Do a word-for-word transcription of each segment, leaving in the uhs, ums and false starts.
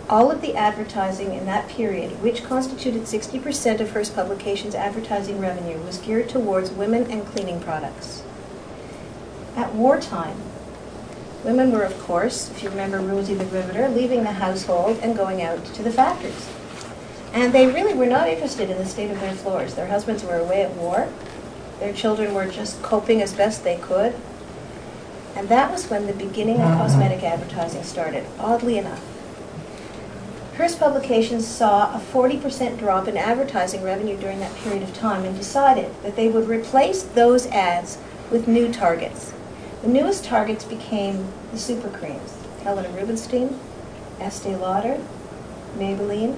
All of the advertising in that period, which constituted sixty percent of Hearst Publications' advertising revenue, was geared towards women and cleaning products. At wartime, women were, of course, if you remember Rosie the Riveter, leaving the household and going out to the factories. And they really were not interested in the state of their floors. Their husbands were away at war. Their children were just coping as best they could. And that was when the beginning of cosmetic advertising started, oddly enough. Hearst Publications saw a forty percent drop in advertising revenue during that period of time and decided that they would replace those ads with new targets. The newest targets became the super creams: Helena Rubinstein, Estee Lauder, Maybelline,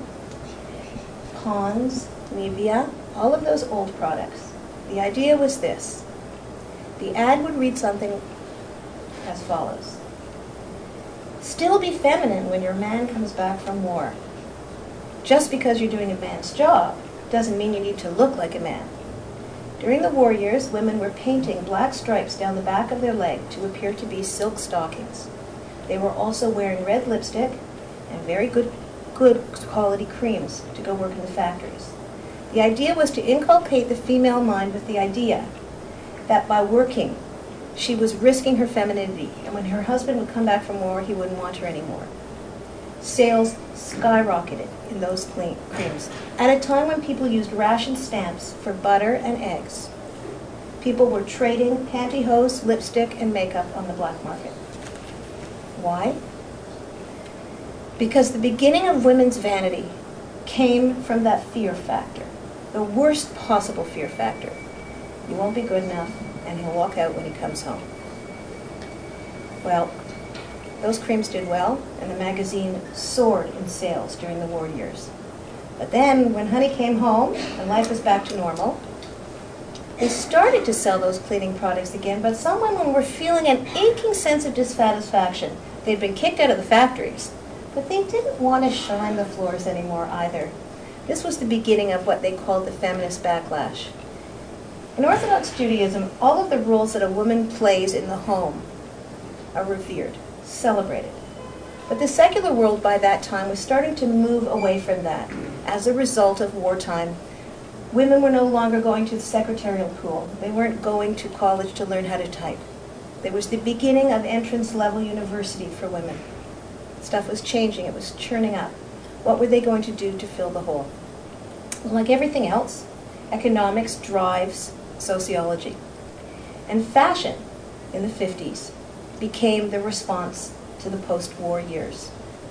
Pond's, Nivea, all of those old products. The idea was this. The ad would read something as follows. Still be feminine when your man comes back from war. Just because you're doing a man's job doesn't mean you need to look like a man. During the war years, women were painting black stripes down the back of their leg to appear to be silk stockings. They were also wearing red lipstick and very good, good quality creams to go work in the factories. The idea was to inculcate the female mind with the idea that by working, she was risking her femininity, and when her husband would come back from war, he wouldn't want her anymore. Sales skyrocketed in those clean creams at a time when people used ration stamps for butter and eggs. People were trading pantyhose, lipstick, and makeup on the black market. Why? Because the beginning of women's vanity came from that fear factor, the worst possible fear factor. You won't be good enough, and he'll walk out when he comes home. Well, those creams did well, and the magazine soared in sales during the war years. But then, when honey came home and life was back to normal, they started to sell those cleaning products again, but some women were feeling an aching sense of dissatisfaction. They'd been kicked out of the factories, but they didn't want to shine the floors anymore either. This was the beginning of what they called the feminist backlash. In Orthodox Judaism, all of the roles that a woman plays in the home are revered, celebrated. But the secular world by that time was starting to move away from that. As a result of wartime, women were no longer going to the secretarial pool. They weren't going to college to learn how to type. There was the beginning of entrance-level university for women. Stuff was changing. It was churning up. What were they going to do to fill the hole? Well, like everything else, economics drives sociology. And fashion in the fifties became the response to the post-war years.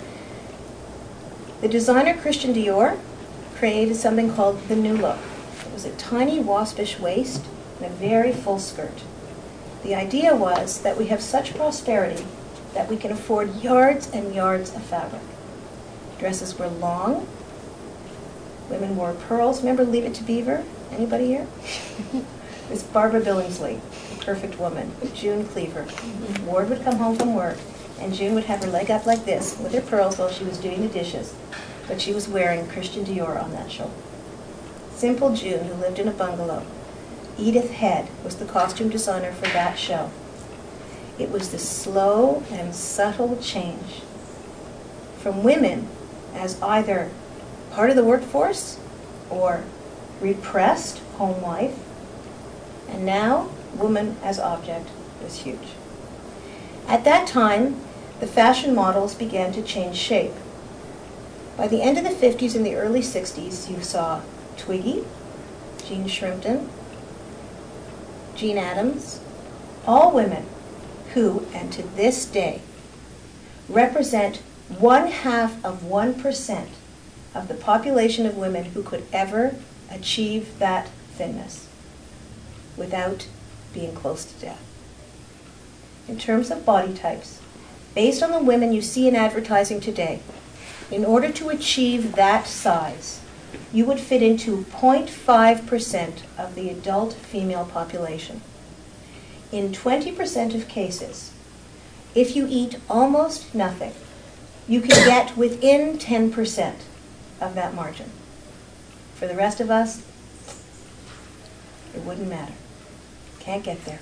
The designer Christian Dior created something called the New Look. It was a tiny waspish waist and a very full skirt. The idea was that we have such prosperity that we can afford yards and yards of fabric. Dresses were long. Women wore pearls. Remember Leave It to Beaver? Anybody here? It was Barbara Billingsley, the perfect woman, June Cleaver. Ward would come home from work, and June would have her leg up like this with her pearls while she was doing the dishes, but she was wearing Christian Dior on that show. Simple June, who lived in a bungalow. Edith Head was the costume designer for that show. It was the slow and subtle change from women as either part of the workforce or repressed home wife, and now woman as object was huge. At that time, the fashion models began to change shape. By the end of the fifties and the early sixties, you saw Twiggy, Jean Shrimpton, Jean Addams, all women who, and to this day, represent one half of one percent of the population of women who could ever achieve that thinness without being close to death. In terms of body types, based on the women you see in advertising today, in order to achieve that size, you would fit into zero point five percent of the adult female population. In twenty percent of cases, if you eat almost nothing, you can get within ten percent of that margin. For the rest of us, it wouldn't matter. Can't get there.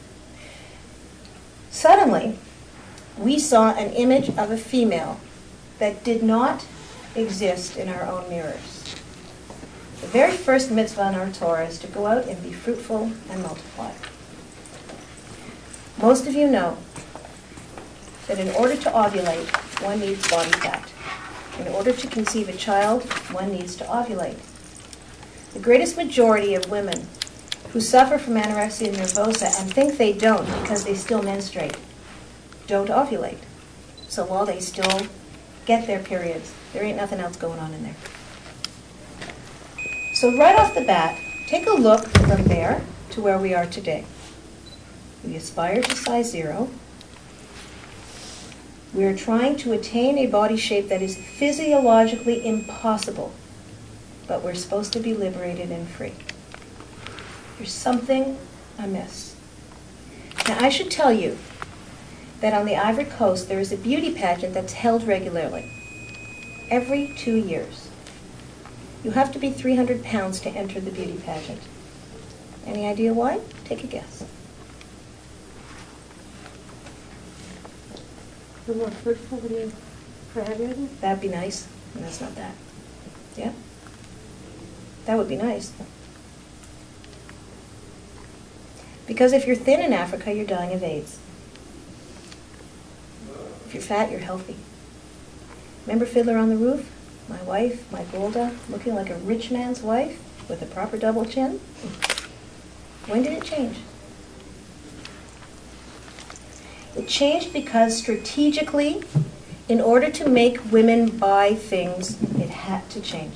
Suddenly, we saw an image of a female that did not exist in our own mirrors. The very first mitzvah in our Torah is to go out and be fruitful and multiply. Most of you know that in order to ovulate, one needs body fat. In order to conceive a child, one needs to ovulate. The greatest majority of women who suffer from anorexia nervosa and think they don't because they still menstruate, don't ovulate. So while they still get their periods, there ain't nothing else going on in there. So right off the bat, take a look from there to where we are today. We aspire to size zero. We are trying to attain a body shape that is physiologically impossible, but we're supposed to be liberated and free. There's something amiss. Now, I should tell you that on the Ivory Coast, there is a beauty pageant that's held regularly, every two years. You have to be three hundred pounds to enter the beauty pageant. Any idea why? Take a guess. For more fertility for everything? That'd be nice, and that's not that. Yeah? That would be nice. Because if you're thin in Africa, you're dying of AIDS. If you're fat, you're healthy. Remember Fiddler on the Roof? My wife, my Golda, looking like a rich man's wife with a proper double chin? When did it change? It changed because strategically, in order to make women buy things, it had to change.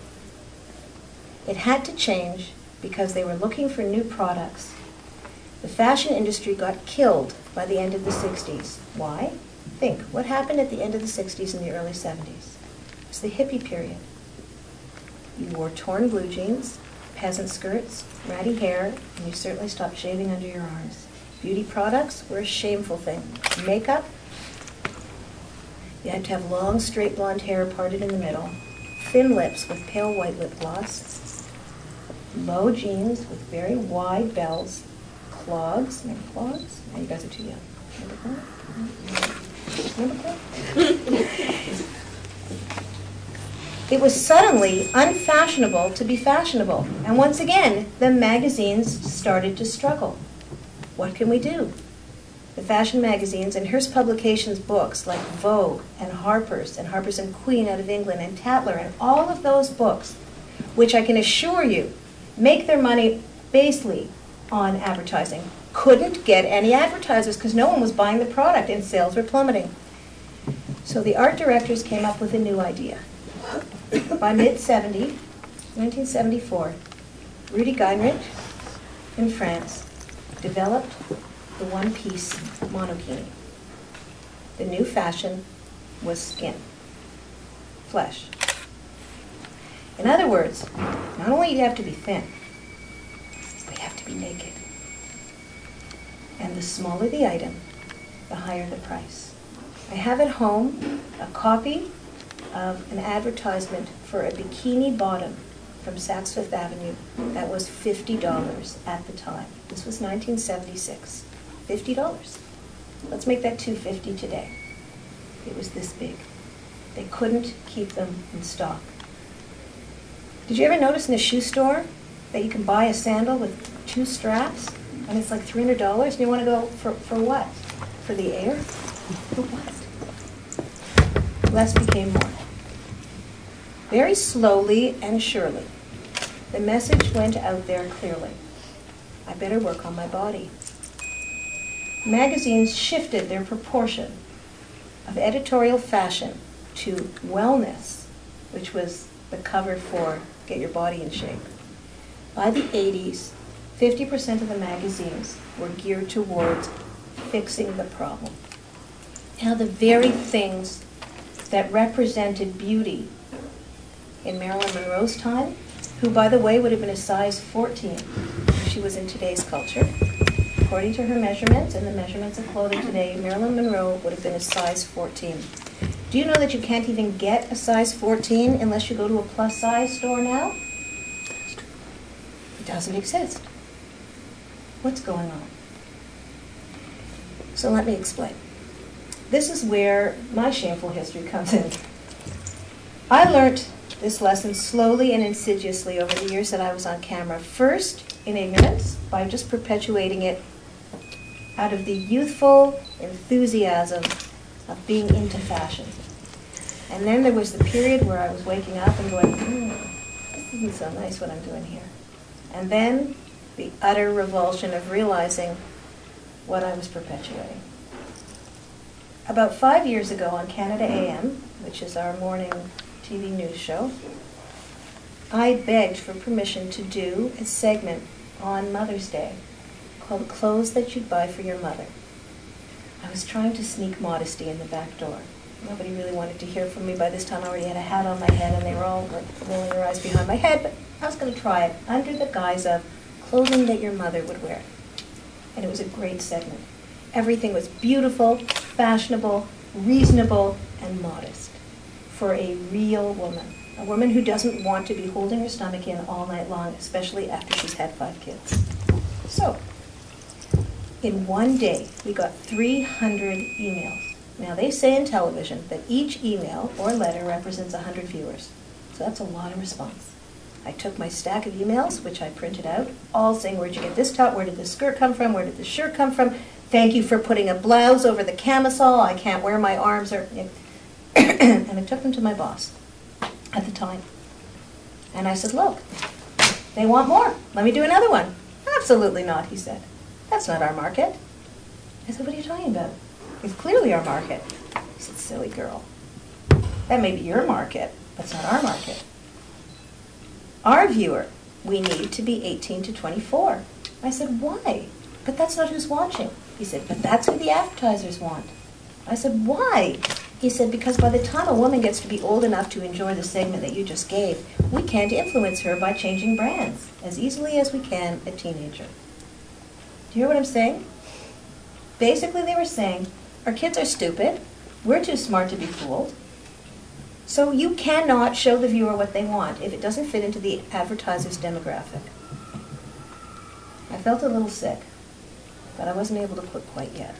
It had to change because they were looking for new products. The fashion industry got killed by the end of the sixties. Why? Think, what happened at the end of the sixties and the early seventies? It was the hippie period. You wore torn blue jeans, peasant skirts, ratty hair, and you certainly stopped shaving under your arms. Beauty products were a shameful thing. Makeup, you had to have long, straight blonde hair parted in the middle, thin lips with pale white lip gloss, low jeans with very wide bells, clogs. Remember clogs? No, you guys are too young. Remember clogs? Remember clogs? It was suddenly unfashionable to be fashionable. And once again, the magazines started to struggle. What can we do? The fashion magazines and Hearst Publications books like Vogue and Harper's and Harper's and Queen out of England and Tatler and all of those books, which I can assure you make their money basically on advertising, couldn't get any advertisers because no one was buying the product and sales were plummeting. So the art directors came up with a new idea. By mid seventy, nineteen seventy-four, Rudy Geinrich in France developed the one-piece monokini. The new fashion was skin, flesh. In other words, not only do you have to be thin, but you have to be naked. And the smaller the item, the higher the price. I have at home a copy of an advertisement for a bikini bottom from Saks Fifth Avenue that was fifty dollars at the time. This was nineteen seventy-six. fifty dollars. Let's make that two hundred fifty dollars today. It was this big. They couldn't keep them in stock. Did you ever notice in a shoe store that you can buy a sandal with two straps and it's like three hundred dollars and you want to go for, for what? For the air? For what? Less became more. Very slowly and surely, the message went out there clearly. I better work on my body. Magazines shifted their proportion of editorial fashion to wellness, which was the cover for Get Your Body in Shape. By the eighties, fifty percent of the magazines were geared towards fixing the problem. Now, the very things that represented beauty in Marilyn Monroe's time, who, by the way, would have been a size fourteen if she was in today's culture. According to her measurements and the measurements of clothing today, Marilyn Monroe would have been a size fourteen. Do you know that you can't even get a size fourteen unless you go to a plus-size store now? It doesn't exist. What's going on? So let me explain. this is where my shameful history comes in. I learnt this lesson slowly and insidiously over the years that I was on camera. First, in ignorance, by just perpetuating it out of the youthful enthusiasm of being into fashion. And then there was the period where I was waking up and going, hmm, this isn't so nice what I'm doing here. And then the utter revulsion of realizing what I was perpetuating. About five years ago on Canada A M, which is our morning T V news show, I begged for permission to do a segment on Mother's Day called Clothes That You'd Buy for Your Mother. I was trying to sneak modesty in the back door. Nobody really wanted to hear from me. By this time I already had a hat on my head and they were all like rolling their eyes behind my head, but I was going to try it under the guise of clothing that your mother would wear. And it was a great segment. Everything was beautiful, fashionable, reasonable, and modest for a real woman. A woman who doesn't want to be holding her stomach in all night long, especially after she's had five kids. So, in one day, we got three hundred emails. Now, they say in television that each email or letter represents one hundred viewers. So that's a lot of response. I took my stack of emails, which I printed out, all saying, where'd you get this top? Where did this skirt come from? Where did this shirt come from? Thank you for putting a blouse over the camisole. I can't wear my arms. Or and I took them to my boss at the time. And I said, look, they want more. Let me do another one. Absolutely not, he said. That's not our market. I said, what are you talking about? It's clearly our market. He said, silly girl. That may be your market, but it's not our market. Our viewer, we need to be eighteen to twenty-four. I said, why? But that's not who's watching. He said, but that's who the advertisers want. I said, why? He said, because by the time a woman gets to be old enough to enjoy the segment that you just gave, we can't influence her by changing brands as easily as we can a teenager. Do you hear what I'm saying? Basically, they were saying, our kids are stupid, we're too smart to be fooled, so you cannot show the viewer what they want if it doesn't fit into the advertiser's demographic. I felt a little sick, but I wasn't able to quit quite yet.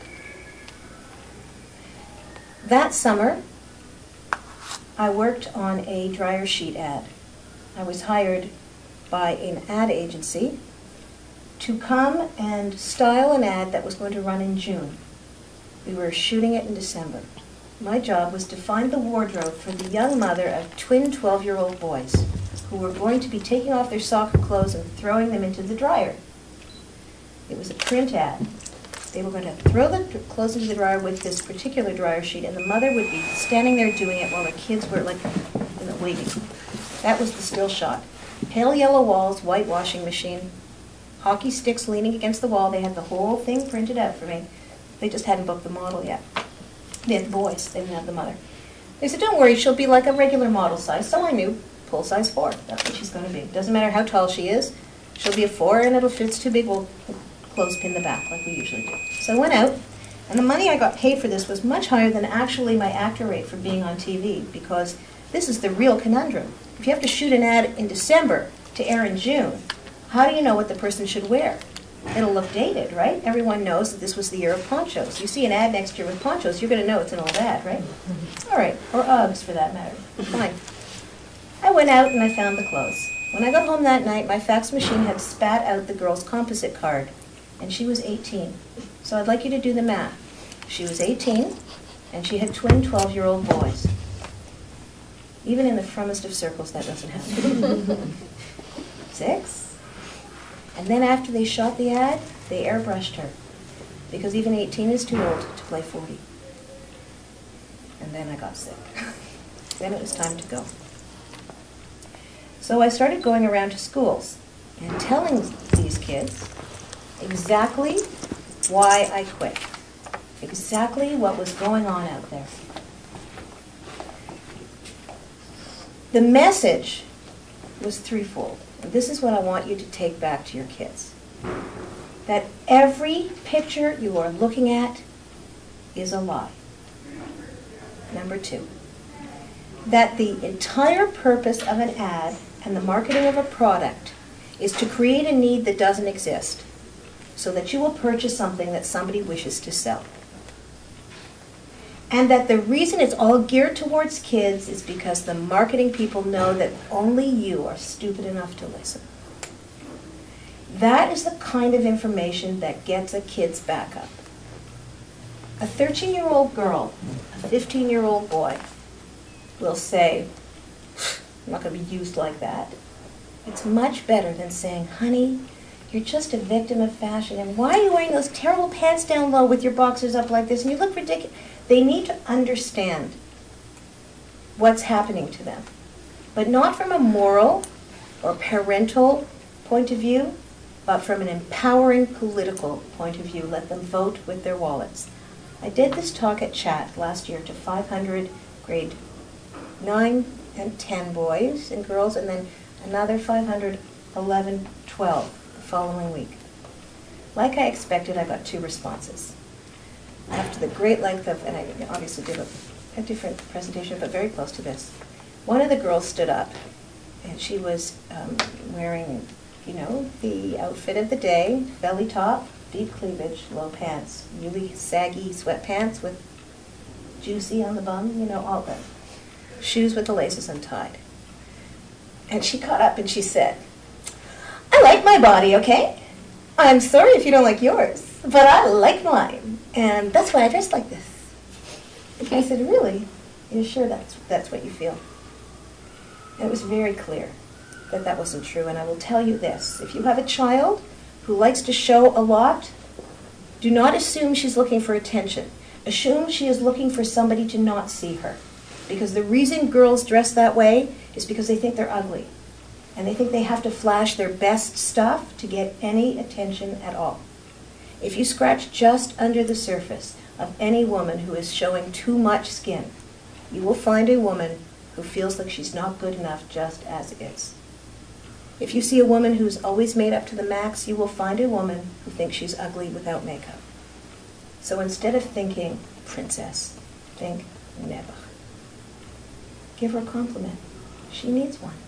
That summer, I worked on a dryer sheet ad. I was hired by an ad agency to come and style an ad that was going to run in June. We were shooting it in December. My job was to find the wardrobe for the young mother of twin twelve-year-old boys who were going to be taking off their soccer clothes and throwing them into the dryer. It was a print ad. They were going to throw the clothes into the dryer with this particular dryer sheet, and the mother would be standing there doing it while the kids were like, you know, waiting. That was the still shot. Pale yellow walls, white washing machine, hockey sticks leaning against the wall. They had the whole thing printed out for me. They just hadn't booked the model yet. They had the boys. They didn't have the mother. They said, don't worry, she'll be like a regular model size. So I knew, full size four. That's what she's going to be. Doesn't matter how tall she is. She'll be a four, and it'll, if it's too big, we'll clothespin the back like we usually do. So I went out, and the money I got paid for this was much higher than actually my actor rate for being on T V, because this is the real conundrum. If you have to shoot an ad in December to air in June, how do you know what the person should wear? It'll look dated, right? Everyone knows that this was the year of ponchos. You see an ad next year with ponchos, you're going to know it's an old ad, right? All right, or Uggs for that matter. Fine. I went out and I found the clothes. When I got home that night, my fax machine had spat out the girl's composite card, and she was eighteen. So I'd like you to do the math. She was eighteen, and she had twin twelve-year-old boys. Even in the frumest of circles, that doesn't happen. Six? And then after they shot the ad, they airbrushed her, because even eighteen is too old to play forty. And then I got sick. Then it was time to go. So I started going around to schools and telling these kids exactly why I quit, exactly what was going on out there. The message was threefold. And this is what I want you to take back to your kids. That every picture you are looking at is a lie. Number two, that the entire purpose of an ad and the marketing of a product is to create a need that doesn't exist, so that you will purchase something that somebody wishes to sell. And that the reason it's all geared towards kids is because the marketing people know that only you are stupid enough to listen. That is the kind of information that gets a kid's back up. A thirteen-year-old girl, a fifteen-year-old boy will say, I'm not going to be used like that. It's much better than saying, honey, you're just a victim of fashion, and why are you wearing those terrible pants down low with your boxers up like this, and you look ridiculous. They need to understand what's happening to them, but not from a moral or parental point of view, but from an empowering political point of view. Let them vote with their wallets. I did this talk at Chat last year to five hundred grade nine and ten boys and girls, and then another five hundred eleven, twelve the following week. Like I expected, I got two responses. After the great length of, and I obviously did a, a different presentation, but very close to this. One of the girls stood up, and she was um, wearing, you know, the outfit of the day, belly top, deep cleavage, low pants, really saggy sweatpants with juicy on the bum, you know, all that. Shoes with the laces untied. And she caught up and she said, I like my body, okay? I'm sorry if you don't like yours, but I like mine. And that's why I dress like this. And I said, really? You're sure that's, that's what you feel? And it was very clear that that wasn't true. And I will tell you this. If you have a child who likes to show a lot, do not assume she's looking for attention. Assume she is looking for somebody to not see her. Because the reason girls dress that way is because they think they're ugly. And they think they have to flash their best stuff to get any attention at all. If you scratch just under the surface of any woman who is showing too much skin, you will find a woman who feels like she's not good enough just as is. If you see a woman who's always made up to the max, you will find a woman who thinks she's ugly without makeup. So instead of thinking, princess, think, never. Give her a compliment. She needs one.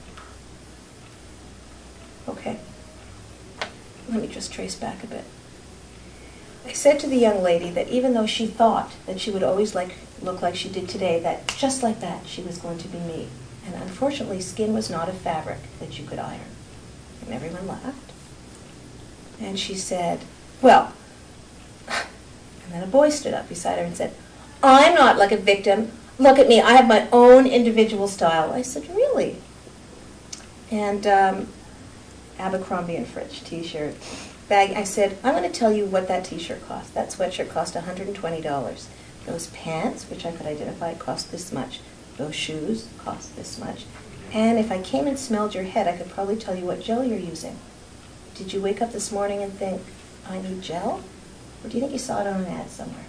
Okay. Let me just trace back a bit. I said to the young lady that even though she thought that she would always like look like she did today, that just like that she was going to be me. And unfortunately, skin was not a fabric that you could iron. And everyone laughed. And she said, well, and then a boy stood up beside her and said, I'm not like a victim. Look at me, I have my own individual style. I said, really? And um, Abercrombie and Fitch t-shirt. Bag. I said, I'm going to tell you what that t-shirt cost. That sweatshirt cost one hundred twenty dollars. Those pants, which I could identify, cost this much. Those shoes cost this much. And if I came and smelled your head, I could probably tell you what gel you're using. Did you wake up this morning and think, I need gel? Or do you think you saw it on an ad somewhere?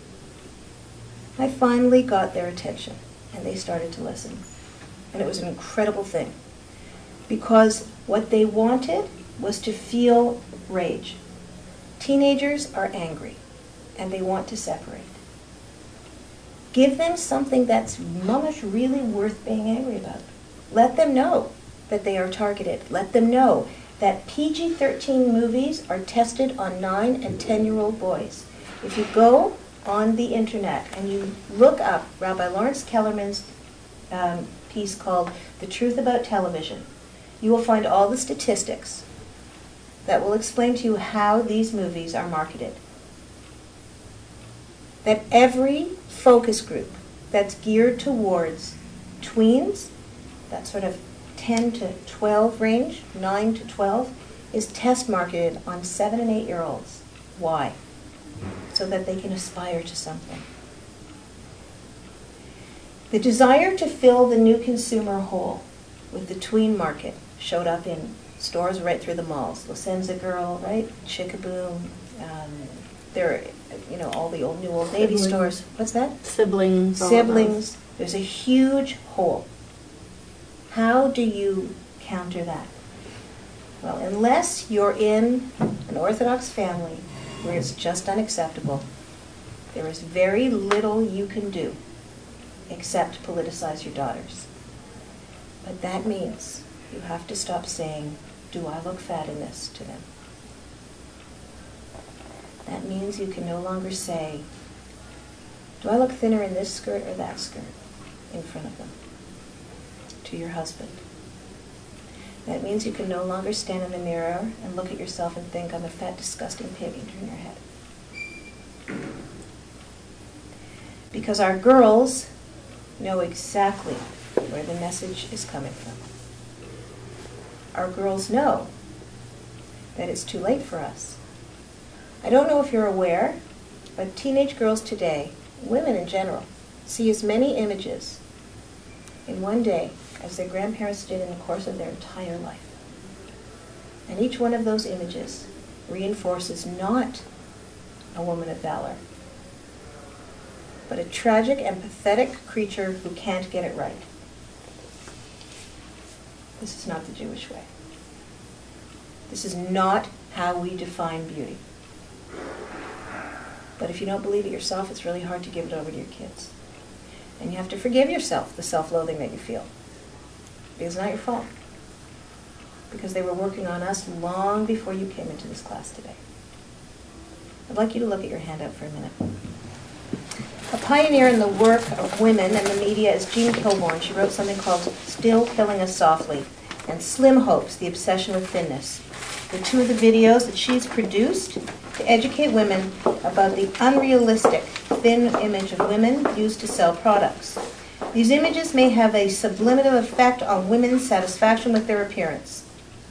I finally got their attention, and they started to listen. And it was an incredible thing. Because what they wanted was to feel rage. Teenagers are angry, and they want to separate. Give them something that's mamish really worth being angry about. Let them know that they are targeted. Let them know that P G thirteen movies are tested on nine and ten-year-old boys. If you go on the internet and you look up Rabbi Lawrence Kellerman's um, piece called The Truth About Television, you will find all the statistics that will explain to you how these movies are marketed. That every focus group that's geared towards tweens, that sort of ten to twelve range, nine to twelve, is test marketed on seven and eight year olds. Why? So that they can aspire to something. The desire to fill the new consumer hole with the tween market showed up in stores right through the malls. Lucenza Girl, right? Chickaboom. Um, there are, you know, all the old new Old Navy Siblings. stores. What's that? Siblings. all Siblings. There's a huge hole. How do you counter that? Well, unless you're in an Orthodox family where it's just unacceptable, there is very little you can do except politicize your daughters. But that means you have to stop saying, do I look fat in this, to them. That means you can no longer say, Do I look thinner in this skirt or that skirt in front of them? To your husband. That means you can no longer stand in the mirror and look at yourself and think, I'm a fat, disgusting pig, and turn your head. Because our girls know exactly where the message is coming from. Our girls know that it's too late for us. I don't know if you're aware, but teenage girls today, women in general, see as many images in one day as their grandparents did in the course of their entire life. And each one of those images reinforces not a woman of valor, but a tragic and pathetic creature who can't get it right. This is not the Jewish way. This is not how we define beauty. But if you don't believe it yourself, it's really hard to give it over to your kids. And you have to forgive yourself the self-loathing that you feel. Because it's not your fault. Because they were working on us long before you came into this class today. I'd like you to look at your handout for a minute. A pioneer in the work of women and the media is Jean Kilbourne. She wrote something called Still Killing Us Softly, and Slim Hopes, The Obsession with Thinness. The two of the videos that she's produced to educate women about the unrealistic, thin image of women used to sell products. These images may have a subliminal effect on women's satisfaction with their appearance.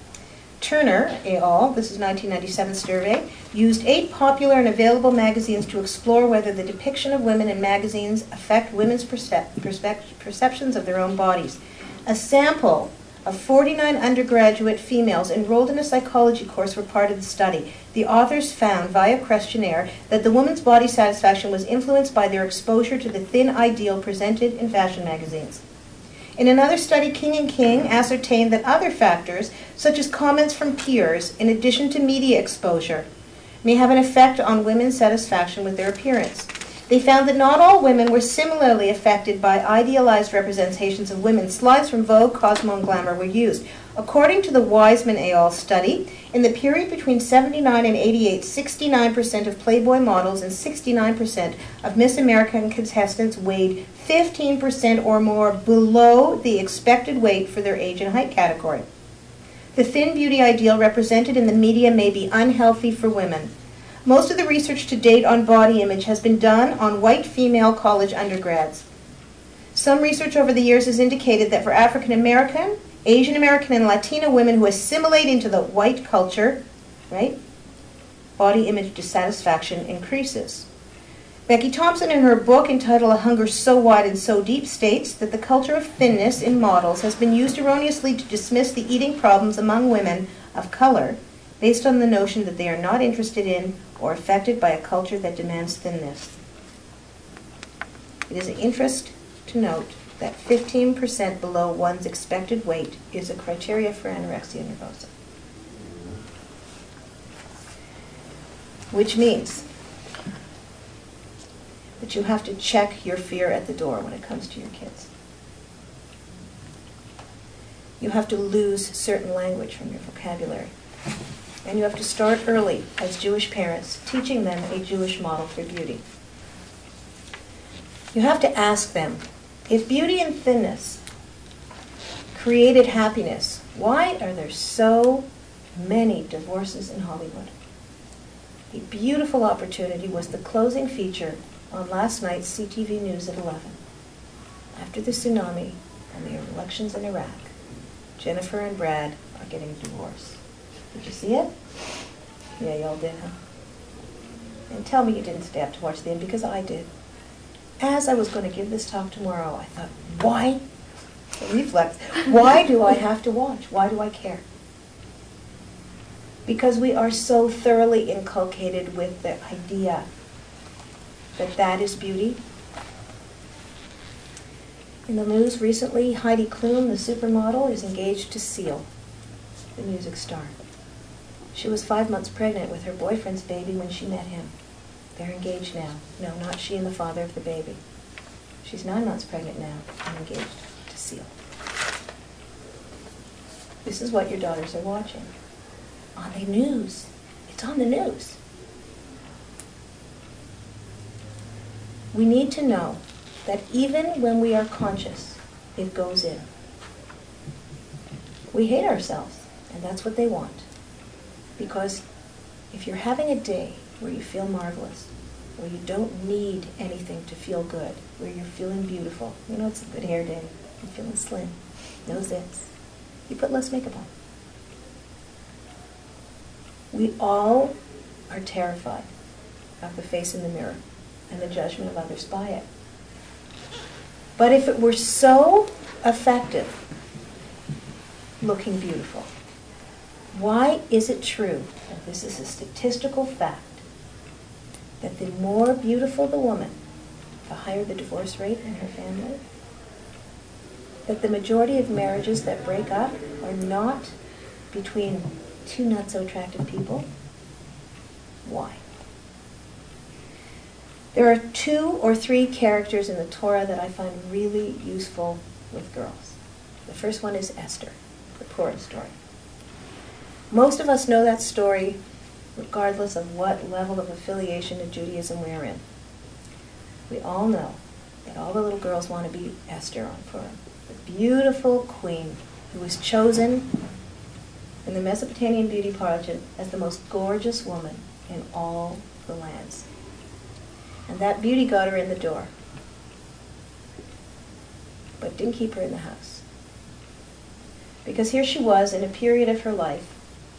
Turner et al., this is nineteen ninety-seven survey, used eight popular and available magazines to explore whether the depiction of women in magazines affect women's percep- percep- perceptions of their own bodies. A sample of forty-nine undergraduate females enrolled in a psychology course were part of the study. The authors found via questionnaire that the woman's body satisfaction was influenced by their exposure to the thin ideal presented in fashion magazines. In another study, King and King ascertained that other factors, such as comments from peers, in addition to media exposure, may have an effect on women's satisfaction with their appearance. They found that not all women were similarly affected by idealized representations of women. Slides from Vogue, Cosmo, and Glamour were used. According to the Wiseman et al. Study, in the period between seventy-nine and eighty-eight, sixty-nine percent of Playboy models and sixty-nine percent of Miss American contestants weighed fifteen percent or more below the expected weight for their age and height category. The thin beauty ideal represented in the media may be unhealthy for women. Most of the research to date on body image has been done on white female college undergrads. Some research over the years has indicated that for African American, Asian American, and Latino women who assimilate into the white culture, right, body image dissatisfaction increases. Becky Thompson, in her book entitled A Hunger So Wide and So Deep, states that the culture of thinness in models has been used erroneously to dismiss the eating problems among women of color based on the notion that they are not interested in or affected by a culture that demands thinness. It is of interest to note that fifteen percent below one's expected weight is a criteria for anorexia nervosa. Which means that you have to check your fear at the door when it comes to your kids. You have to lose certain language from your vocabulary. And you have to start early as Jewish parents, teaching them a Jewish model for beauty. You have to ask them, if beauty and thinness created happiness, why are there so many divorces in Hollywood? A beautiful opportunity was the closing feature on last night's C T V News at eleven. After the tsunami and the elections in Iraq, Jennifer and Brad are getting a divorce. Did you see it? Yeah, y'all did, huh? And tell me you didn't stay up to watch the end, because I did. As I was going to give this talk tomorrow, I thought, why? A reflex. Why do I have to watch? Why do I care? Because we are so thoroughly inculcated with the idea that that is beauty. In the news recently, Heidi Klum, the supermodel, is engaged to Seal, the music star. She was five months pregnant with her boyfriend's baby when she met him. They're engaged now. No, not she and the father of the baby. She's nine months pregnant now and engaged to Seal. This is what your daughters are watching. On the news. It's on the news. we need to know that even when we are conscious, it goes in. We hate ourselves, and that's what they want. Because if you're having a day where you feel marvelous, where you don't need anything to feel good, where you're feeling beautiful, you know it's a good hair day, you're feeling slim, no zits, you put less makeup on. We all are terrified of the face in the mirror and the judgment of others by it. But if it were so effective, looking beautiful, why is it true, and this is a statistical fact, that the more beautiful the woman, the higher the divorce rate in her family? That the majority of marriages that break up are not between two not so attractive people? Why? There are two or three characters in the Torah that I find really useful with girls. The first one is Esther, the Purim story. Most of us know that story regardless of what level of affiliation to Judaism we're in. We all know that all the little girls want to be Esther on Purim, the beautiful queen who was chosen in the Mesopotamian beauty pageant as the most gorgeous woman in all the lands. And that beauty got her in the door, but didn't keep her in the house. Because here she was in a period of her life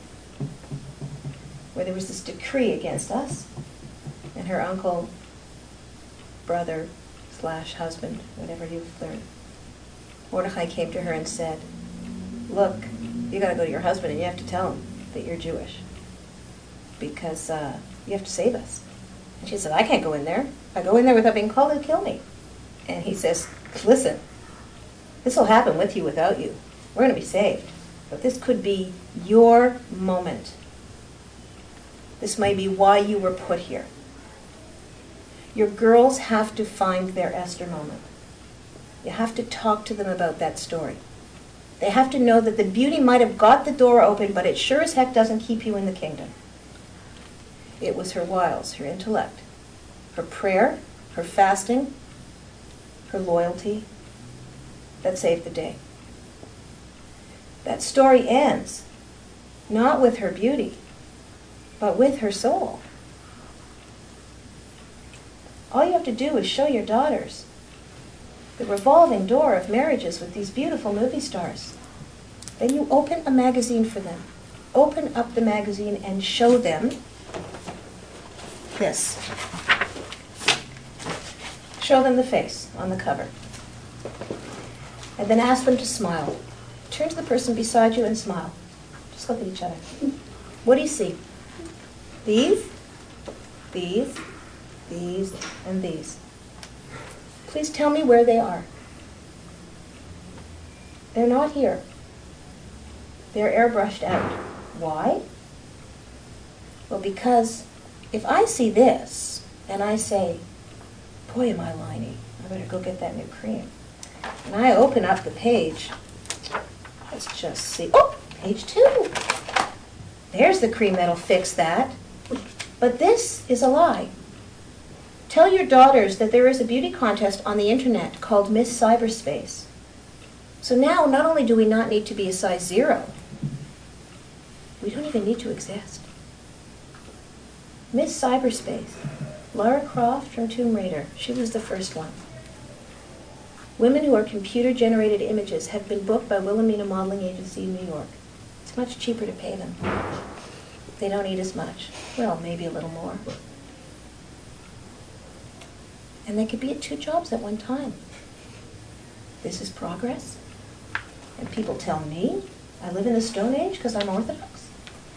where there was this decree against us, and her uncle, brother, slash husband, whatever he was learning, Mordechai came to her and said, look, you got to go to your husband and you have to tell him that you're Jewish, because uh, you have to save us. And she said, I can't go in there. If I go in there without being called, they'll kill me. And he says, listen, this will happen with you, without you. We're going to be saved. But this could be your moment. This may be why you were put here. Your girls have to find their Esther moment. You have to talk to them about that story. They have to know that the beauty might have got the door open, but it sure as heck doesn't keep you in the kingdom. It was her wiles, her intellect, her prayer, her fasting, her loyalty that saved the day. That story ends not with her beauty, but with her soul. All you have to do is show your daughters the revolving door of marriages with these beautiful movie stars. Then you open a magazine for them. Open up the magazine and show them this. Show them the face on the cover. And then ask them to smile. Turn to the person beside you and smile. Just look at each other. What do you see? These, these, these, and these. Please tell me where they are. They're not here. They're airbrushed out. Why? Well, because if I see this, and I say, boy, am I liney, I better go get that new cream. And I open up the page, let's just see, oh, page two. There's the cream that'll fix that. But this is a lie. Tell your daughters that there is a beauty contest on the internet called Miss Cyberspace. So now, not only do we not need to be a size zero, we don't even need to exist. Miss Cyberspace, Lara Croft from Tomb Raider, she was the first one. Women who are computer-generated images have been booked by Wilhelmina Modeling Agency in New York. It's much cheaper to pay them. They don't eat as much. Well, maybe a little more. And they could be at two jobs at one time. This is progress. And people tell me I live in the Stone Age because I'm Orthodox.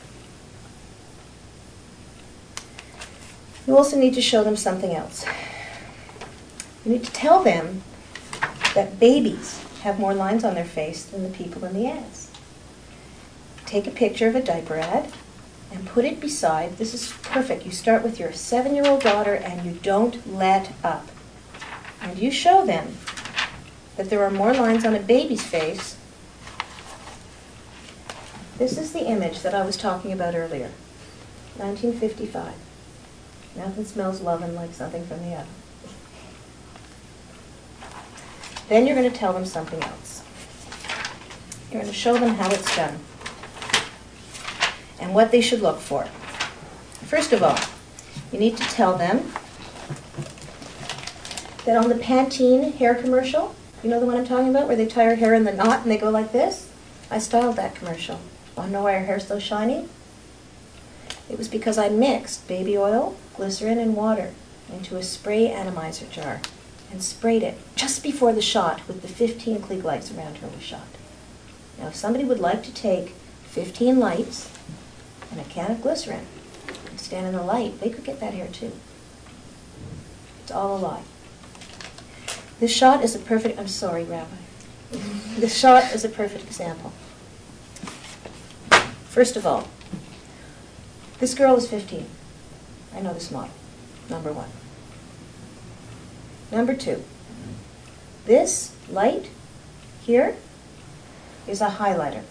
You also need to show them something else. You need to tell them that babies have more lines on their face than the people in the ads. Take a picture of a diaper ad and put it beside, this is perfect, you start with your seven-year-old daughter and you don't let up. And you show them that there are more lines on a baby's face. This is the image that I was talking about earlier, nineteen fifty-five. Nothing smells lovin' like something from the oven. Then you're going to tell them something else. You're going to show them how it's done and what they should look for. First of all, you need to tell them that on the Pantene hair commercial, you know the one I'm talking about, where they tie her hair in the knot and they go like this? I styled that commercial. Want to know why her hair's so shiny? It was because I mixed baby oil, glycerin, and water into a spray atomizer jar and sprayed it just before the shot with the fifteen Klieg lights around her was shot. Now, if somebody would like to take fifteen lights and a can of glycerin and stand in the light, they could get that hair too. It's all a lie. This shot is a perfect, I'm sorry, Rabbi. This shot is a perfect example. First of all, this girl is fifteen. I know this model, number one. Number two, this light here is a highlighter.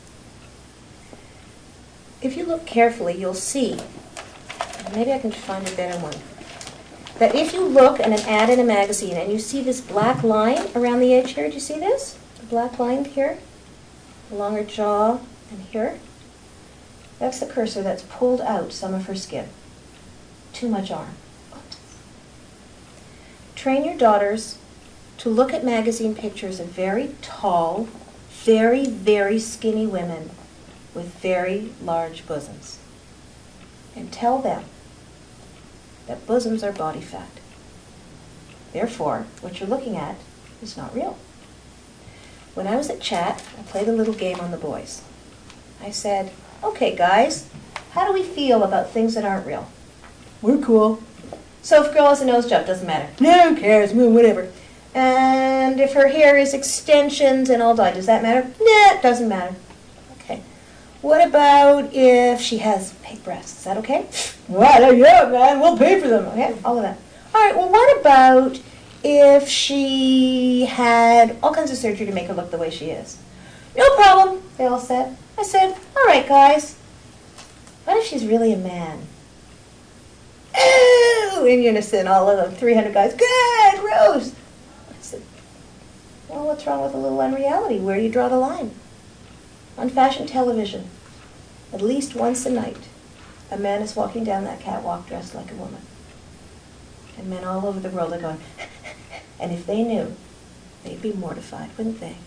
If you look carefully, you'll see, maybe I can find a better one, that if you look at an ad in a magazine and you see this black line around the edge here, do you see this? The black line here, along her jaw and here? That's the cursor that's pulled out some of her skin. Too much arm. Train your daughters to look at magazine pictures of very tall, very, very skinny women with very large bosoms. And tell them that bosoms are body fat. Therefore, what you're looking at is not real. When I was at Chat, I played a little game on the boys. I said, okay guys, how do we feel about things that aren't real? We're cool. So if a girl has a nose job, doesn't matter. No, who cares, whatever. And if her hair is extensions and all dyed, does that matter? Nah, it doesn't matter. Okay. What about if she has big breasts? Is that okay? Well, yeah, man, we'll pay for them. Okay, all of that. All right, well, what about if she had all kinds of surgery to make her look the way she is? No problem, they all said. I said, all right, guys, what if she's really a man? Oh, in unison, all of them, three hundred guys, good, Rose. I said, well, what's wrong with a little unreality? Where do you draw the line? On fashion television, at least once a night, a man is walking down that catwalk dressed like a woman. And men all over the world are going, and if they knew, they'd be mortified, wouldn't they?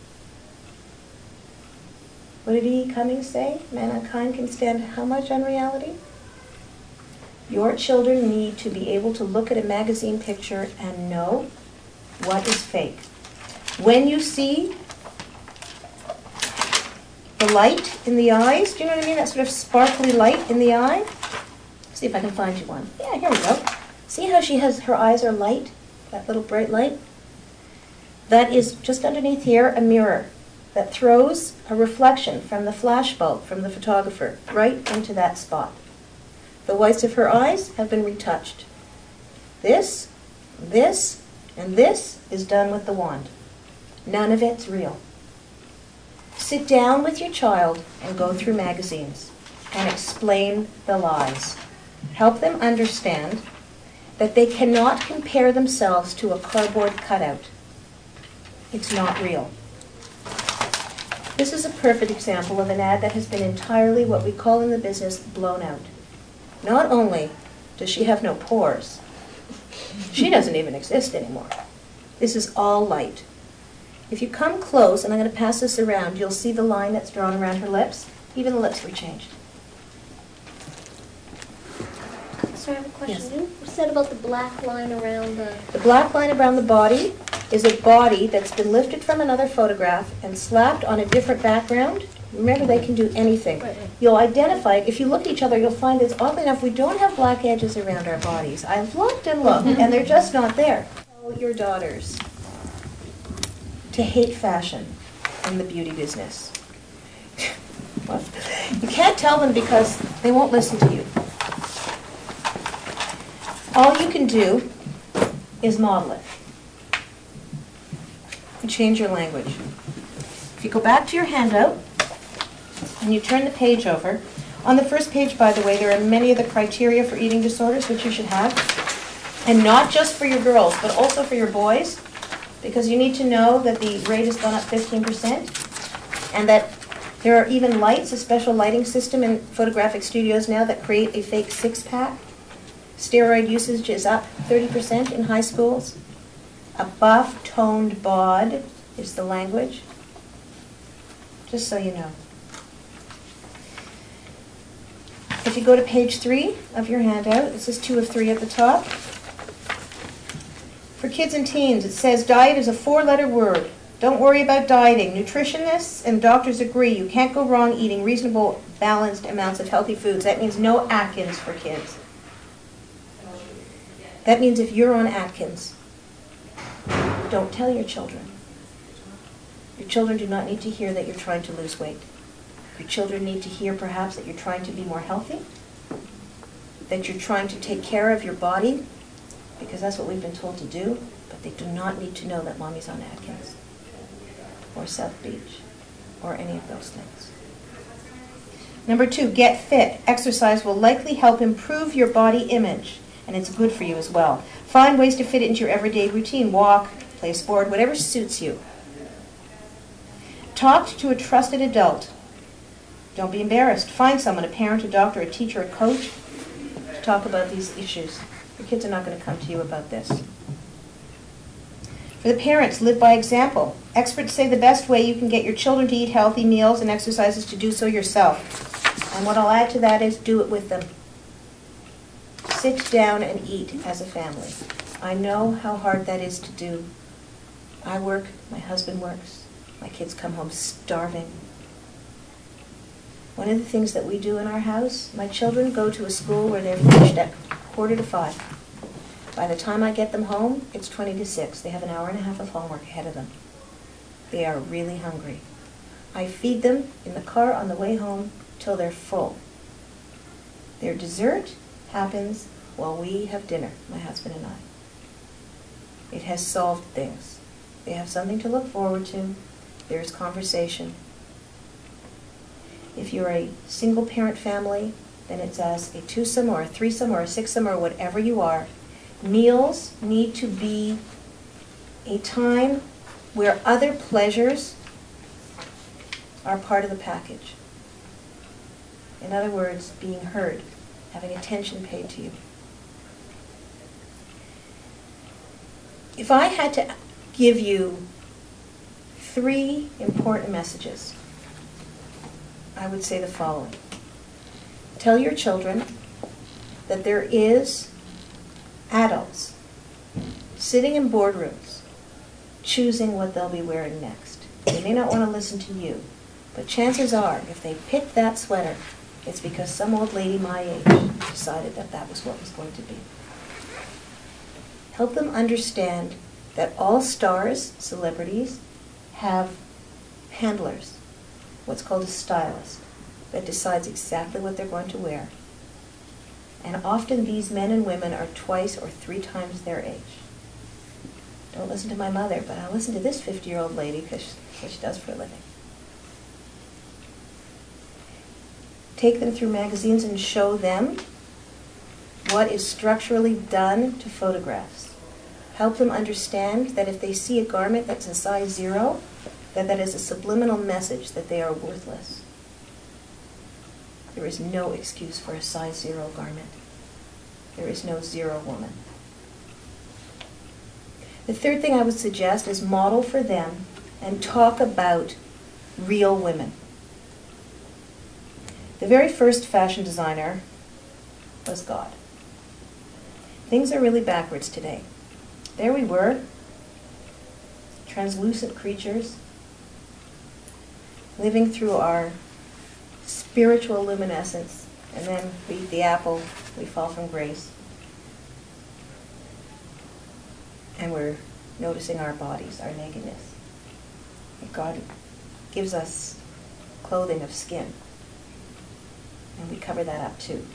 What did E. Cummings say? Mankind can stand how much unreality? Your children need to be able to look at a magazine picture and know what is fake. When you see the light in the eyes, do you know what I mean? That sort of sparkly light in the eye. See if I can find you one. Yeah, here we go. See how she has, her eyes are light? That little bright light? That is just underneath here a mirror that throws a reflection from the flash bulb from the photographer right into that spot. The whites of her eyes have been retouched. This, this, and this is done with the wand. None of it's real. Sit down with your child and go through magazines and explain the lies. Help them understand that they cannot compare themselves to a cardboard cutout. It's not real. This is a perfect example of an ad that has been entirely what we call in the business blown out. Not only does she have no pores, she doesn't even exist anymore. This is all light. If you come close, and I'm going to pass this around, you'll see the line that's drawn around her lips. Even the lips were changed. So I have a question. Yes. You said about the black line around the... The black line around the body is a body that's been lifted from another photograph and slapped on a different background. Remember, they can do anything. Right. You'll identify it. If you look at each other, you'll find that, oddly enough, we don't have black edges around our bodies. I've looked and looked, and they're just not there. Tell your daughters to hate fashion and the beauty business. What? You can't tell them because they won't listen to you. All you can do is model it. And change your language. If you go back to your handout and you turn the page over, on the first page, by the way, there are many of the criteria for eating disorders which you should have. And not just for your girls, but also for your boys. because you need to know that the rate has gone up fifteen percent, and that there are even lights, a special lighting system in photographic studios now that create a fake six-pack. Steroid usage is up thirty percent in high schools. A buff-toned bod is the language. Just so you know. If you go to page three of your handout, this is two of three at the top. For kids and teens, it says diet is a four-letter word. Don't worry about dieting. Nutritionists and doctors agree you can't go wrong eating reasonable, balanced amounts of healthy foods. That means no Atkins for kids. That means if you're on Atkins, don't tell your children. Your children do not need to hear that you're trying to lose weight. Your children need to hear perhaps that you're trying to be more healthy, that you're trying to take care of your body, because that's what we've been told to do, but they do not need to know that mommy's on Atkins or South Beach or any of those things. Number two, get fit. Exercise will likely help improve your body image, and it's good for you as well. Find ways to fit it into your everyday routine. Walk, play a sport, whatever suits you. Talk to a trusted adult. Don't be embarrassed. Find someone, a parent, a doctor, a teacher, a coach, to talk about these issues. Your kids are not going to come to you about this. For the parents, live by example. Experts say the best way you can get your children to eat healthy meals and exercise is to do so yourself. And what I'll add to that is do it with them. Sit down and eat as a family. I know how hard that is to do. I work, my husband works, my kids come home starving. One of the things that we do in our house, my children go to a school where they're finished at quarter to five. By the time I get them home, it's twenty to six. They have an hour and a half of homework ahead of them. They are really hungry. I feed them in the car on the way home till they're full. Their dessert happens while we have dinner, my husband and I. It has solved things. They have something to look forward to. There's conversation. If you're a single parent family, then it's as a twosome or a threesome or a sixsome or whatever you are. Meals need to be a time where other pleasures are part of the package. In other words, being heard, having attention paid to you. If I had to give you three important messages, I would say the following. Tell your children that there is adults sitting in boardrooms choosing what they'll be wearing next. They may not want to listen to you, but chances are if they picked that sweater, it's because some old lady my age decided that that was what was going to be. Help them understand that all stars, celebrities, have handlers, what's called a stylist, that decides exactly what they're going to wear. And often these men and women are twice or three times their age. Don't listen to my mother, but I'll listen to this fifty-year-old lady because that's what she does for a living. Take them through magazines and show them what is structurally done to photographs. Help them understand that if they see a garment that's a size zero, that that is a subliminal message that they are worthless. There is no excuse for a size zero garment. There is no zero woman. The third thing I would suggest is model for them and talk about real women. The very first fashion designer was God. Things are really backwards today. There we were, translucent creatures, living through our spiritual luminescence, and then we eat the apple, we fall from grace. And we're noticing our bodies, our nakedness. And God gives us clothing of skin, and we cover that up too.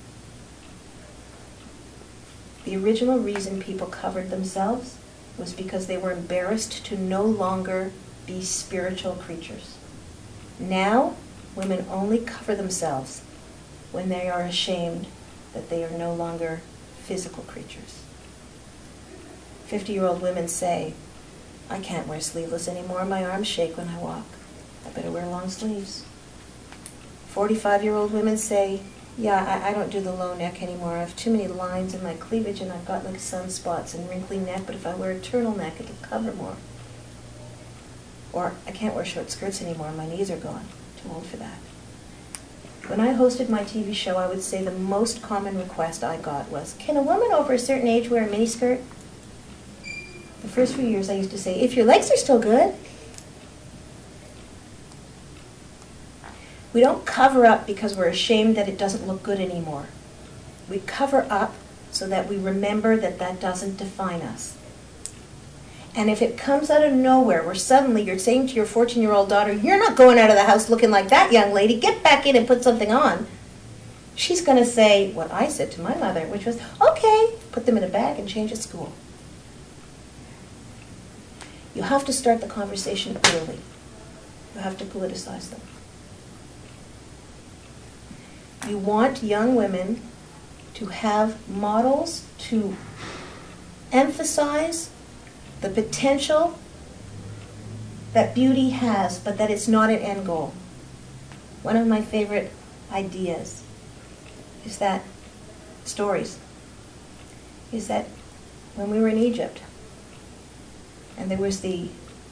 The original reason people covered themselves was because they were embarrassed to no longer be spiritual creatures. Now, women only cover themselves when they are ashamed that they are no longer physical creatures. Fifty-year-old women say, I can't wear sleeveless anymore. My arms shake when I walk. I better wear long sleeves. Forty-five-year-old women say, yeah, I, I don't do the low neck anymore. I have too many lines in my cleavage and I've got like sunspots and wrinkly neck, but if I wear a turtleneck, it'll cover more. Or I can't wear short skirts anymore. My knees are gone. Too old for that. When I hosted my T V show, I would say the most common request I got was, can a woman over a certain age wear a miniskirt? The first few years I used to say, if your legs are still good. We don't cover up because we're ashamed that it doesn't look good anymore. We cover up so that we remember that that doesn't define us. And if it comes out of nowhere, where suddenly you're saying to your fourteen-year-old daughter, you're not going out of the house looking like that, young lady, get back in and put something on, she's going to say what I said to my mother, which was, okay, put them in a bag and change at school. You have to start the conversation early. You have to politicize them. You want young women to have models to emphasize the potential that beauty has, but that it's not an end goal. One of my favorite ideas is that, stories, is that when we were in Egypt, and there was the,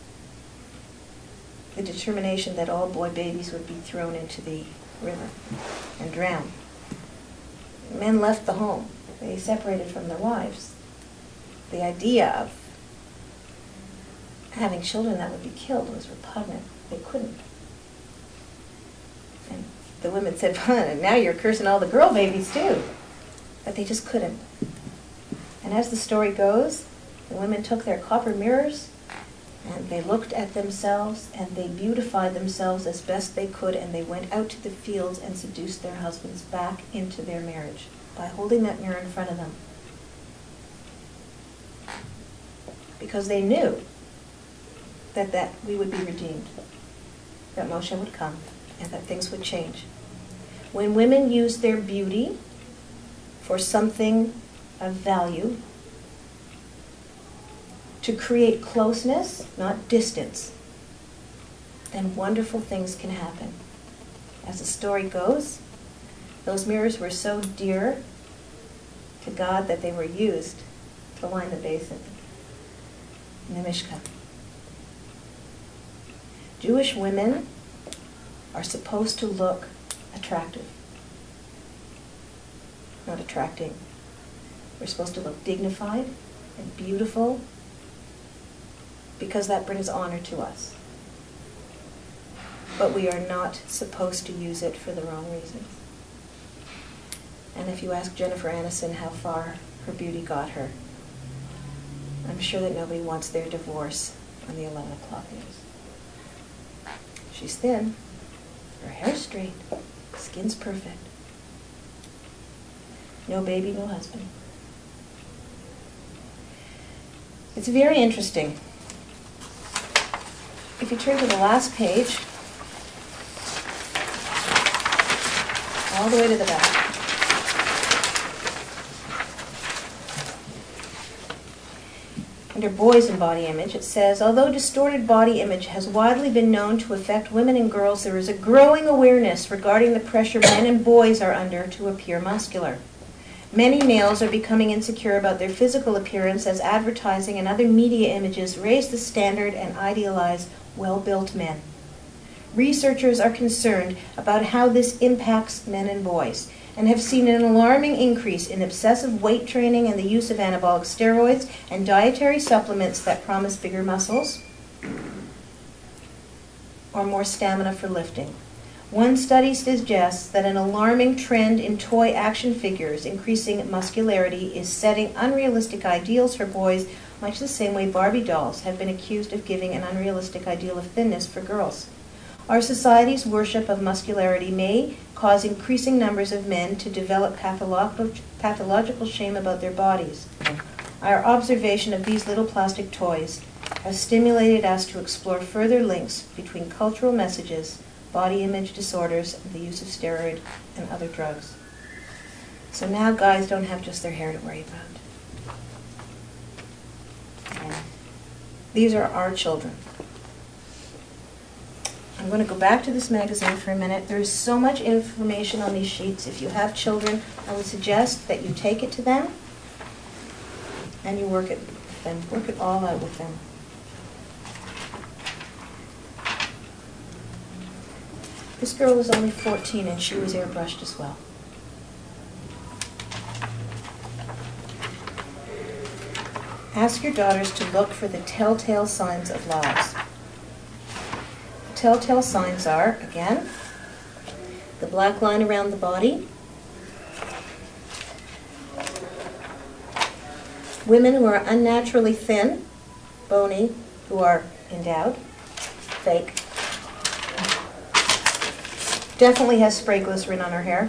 the determination that all boy babies would be thrown into the river and drowned. Men left the home. They separated from their wives. The idea of having children that would be killed was repugnant. They couldn't. And the women said, well, now you're cursing all the girl babies too. But they just couldn't. And as the story goes, the women took their copper mirrors and they looked at themselves and they beautified themselves as best they could, and they went out to the fields and seduced their husbands back into their marriage by holding that mirror in front of them. Because they knew that, that we would be redeemed, that Moshe would come, and that things would change. When women use their beauty for something of value, to create closeness, not distance, then wonderful things can happen. As the story goes, those mirrors were so dear to God that they were used to line the basin in the Mishkan. Jewish women are supposed to look attractive, not attracting. We're supposed to look dignified and beautiful, because that brings honor to us. But we are not supposed to use it for the wrong reasons. And if you ask Jennifer Aniston how far her beauty got her, I'm sure that nobody wants their divorce on the eleven o'clock news. She's thin, her hair's straight, skin's perfect. No baby, no husband. It's very interesting. If you turn to the last page, all the way to the back, under boys and body image, it says, although distorted body image has widely been known to affect women and girls, there is a growing awareness regarding the pressure men and boys are under to appear muscular. Many males are becoming insecure about their physical appearance as advertising and other media images raise the standard and idealize well-built men. Researchers are concerned about how this impacts men and boys, and have seen an alarming increase in excessive weight training and the use of anabolic steroids and dietary supplements that promise bigger muscles or more stamina for lifting. One study suggests that an alarming trend in toy action figures increasing muscularity is setting unrealistic ideals for boys, much the same way Barbie dolls have been accused of giving an unrealistic ideal of thinness for girls. Our society's worship of muscularity may cause increasing numbers of men to develop patholo- pathological shame about their bodies. Our observation of these little plastic toys has stimulated us to explore further links between cultural messages, body image disorders, and the use of steroid and other drugs. So now guys don't have just their hair to worry about. And These are our children. I'm going to go back to this magazine for a minute. There is so much information on these sheets. If you have children, I would suggest that you take it to them and you work it with them. Work it all out with them. This girl was only fourteen and she was airbrushed as well. Ask your daughters to look for the telltale signs of lies. The telltale signs are, again, the black line around the body, women who are unnaturally thin, bony, who are endowed, fake. Definitely has spray glycerin on her hair.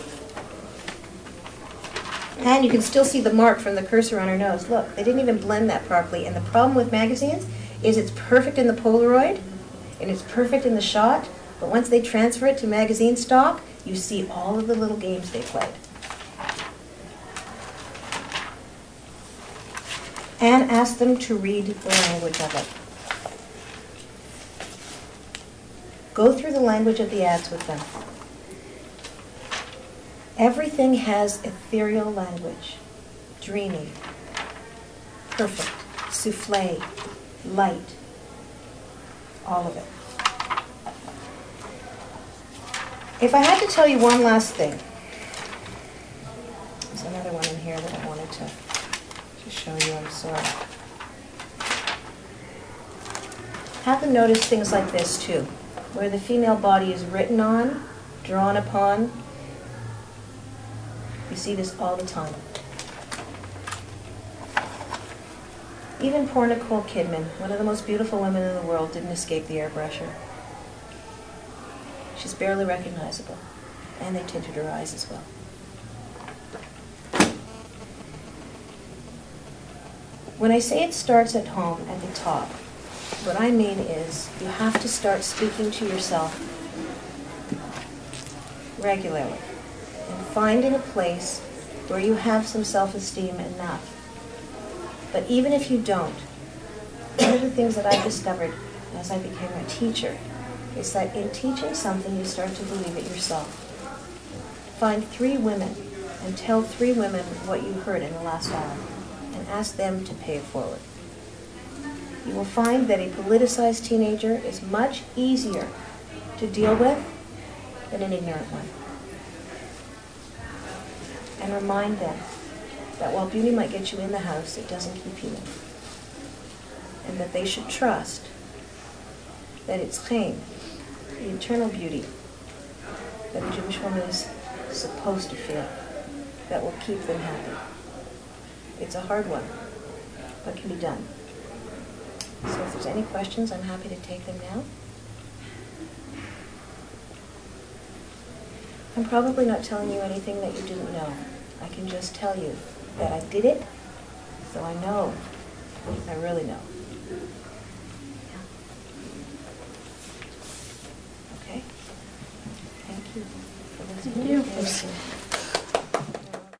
And you can still see the mark from the cursor on her nose. Look, they didn't even blend that properly. And the problem with magazines is it's perfect in the Polaroid, and it's perfect in the shot, but once they transfer it to magazine stock, you see all of the little games they played. And ask them to read the language of it. Go through the language of the ads with them. Everything has ethereal language. Dreamy, perfect, souffle, light, all of it. If I had to tell you one last thing, there's another one in here that I wanted to, to show you, I'm sorry. Have them notice things like this too, where the female body is written on, drawn upon. You see this all the time. Even poor Nicole Kidman, one of the most beautiful women in the world, didn't escape the airbrusher. She's barely recognizable. And they tinted her eyes as well. When I say it starts at home, at the top, what I mean is you have to start speaking to yourself regularly and finding a place where you have some self-esteem enough. But even if you don't, one of the things that I've discovered as I became a teacher is that in teaching something, you start to believe it yourself. Find three women and tell three women what you heard in the last hour and ask them to pay it forward. You will find that a politicized teenager is much easier to deal with than an ignorant one. And remind them that while beauty might get you in the house, it doesn't keep you in. And that they should trust that it's Chaim, the eternal beauty that a Jewish woman is supposed to feel, that will keep them happy. It's a hard one, but can be done. So if there's any questions, I'm happy to take them now. I'm probably not telling you anything that you didn't know. I can just tell you that I did it, so I know. I really know. Yeah. Okay? Thank you for listening. Thank you.